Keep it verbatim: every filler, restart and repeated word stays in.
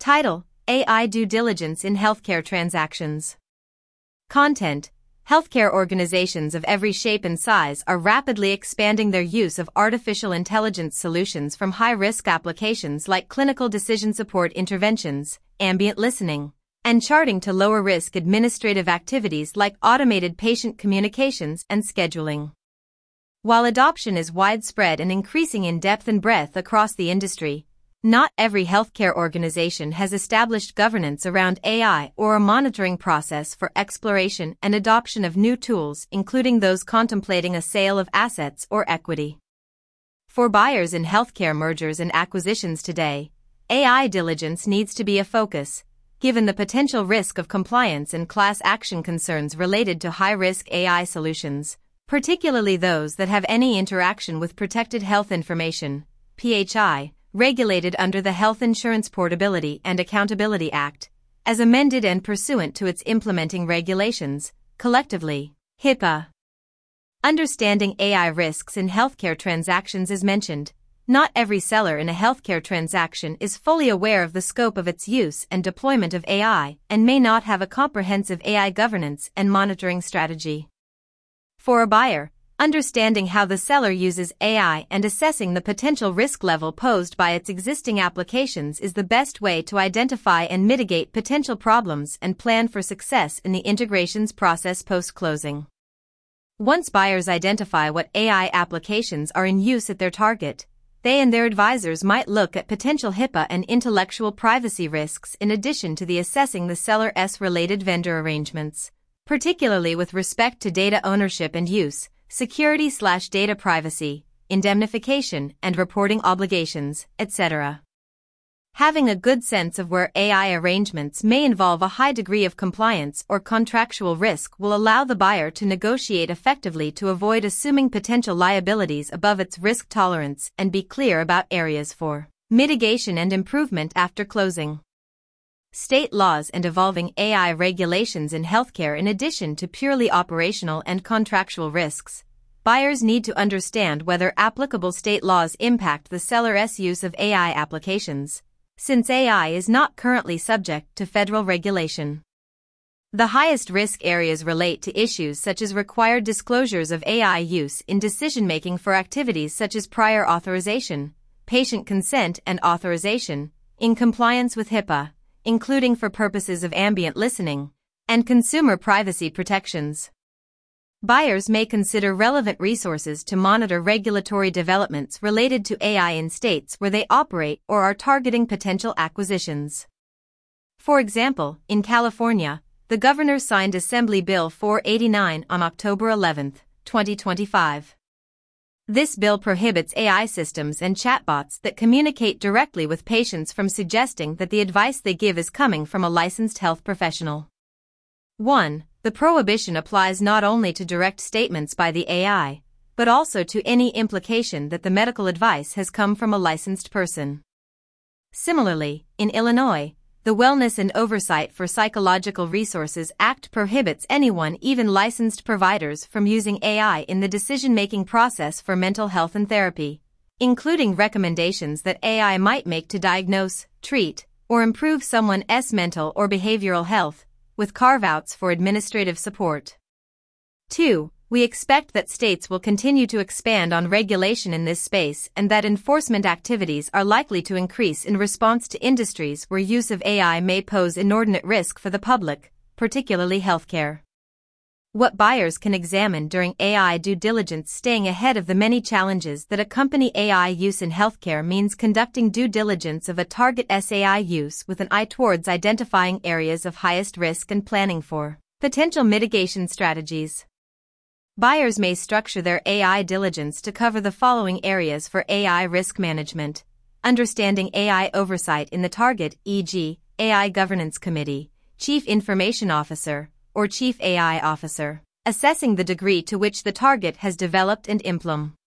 Title: A I Due Diligence in Healthcare Transactions. Content: Healthcare organizations of every shape and size are rapidly expanding their use of artificial intelligence solutions, from high-risk applications like clinical decision support interventions, ambient listening, and charting to lower-risk administrative activities like automated patient communications and scheduling. While adoption is widespread and increasing in depth and breadth across the industry, not every healthcare organization has established governance around A I or a monitoring process for exploration and adoption of new tools, including those contemplating a sale of assets or equity. For buyers in healthcare mergers and acquisitions today, A I diligence needs to be a focus, given the potential risk of compliance and class action concerns related to high-risk A I solutions, particularly those that have any interaction with protected health information, P H I, regulated under the Health Insurance Portability and Accountability Act, as amended and pursuant to its implementing regulations, collectively, HIPAA. Understanding A I risks in healthcare transactions is mentioned. Not every seller in a healthcare transaction is fully aware of the scope of its use and deployment of A I and may not have a comprehensive A I governance and monitoring strategy. For a buyer, understanding how the seller uses A I and assessing the potential risk level posed by its existing applications is the best way to identify and mitigate potential problems and plan for success in the integrations process post-closing. Once buyers identify what A I applications are in use at their target, they and their advisors might look at potential HIPAA and intellectual privacy risks in addition to the assessing the seller's related vendor arrangements, particularly with respect to data ownership and use, security slash data privacy, indemnification and reporting obligations, et cetera. Having a good sense of where A I arrangements may involve a high degree of compliance or contractual risk will allow the buyer to negotiate effectively to avoid assuming potential liabilities above its risk tolerance and be clear about areas for mitigation and improvement after closing. State laws and evolving A I regulations in healthcare. In addition to purely operational and contractual risks, buyers need to understand whether applicable state laws impact the seller's use of A I applications, since A I is not currently subject to federal regulation. The highest risk areas relate to issues such as required disclosures of A I use in decision-making for activities such as prior authorization, patient consent and authorization, in compliance with HIPAA, including for purposes of ambient listening, and consumer privacy protections. Buyers may consider relevant resources to monitor regulatory developments related to A I in states where they operate or are targeting potential acquisitions. For example, in California, the governor signed Assembly Bill four eighty-nine on October eleventh, twenty twenty-five. This bill prohibits A I systems and chatbots that communicate directly with patients from suggesting that the advice they give is coming from a licensed health professional. one. The prohibition applies not only to direct statements by the A I, but also to any implication that the medical advice has come from a licensed person. Similarly, in Illinois, the Wellness and Oversight for Psychological Resources Act prohibits anyone, even licensed providers, from using A I in the decision-making process for mental health and therapy, including recommendations that A I might make to diagnose, treat, or improve someone's mental or behavioral health, with carve-outs for administrative support. two. We expect that states will continue to expand on regulation in this space and that enforcement activities are likely to increase in response to industries where use of A I may pose inordinate risk for the public, particularly healthcare. What buyers can examine during A I due diligence. Staying ahead of the many challenges that accompany A I use in healthcare means conducting due diligence of a target's A I use with an eye towards identifying areas of highest risk and planning for potential mitigation strategies. Buyers may structure their A I diligence to cover the following areas for A I risk management: understanding A I oversight in the target, for example, A I Governance Committee, Chief Information Officer, or Chief A I Officer, assessing the degree to which the target has developed and implemented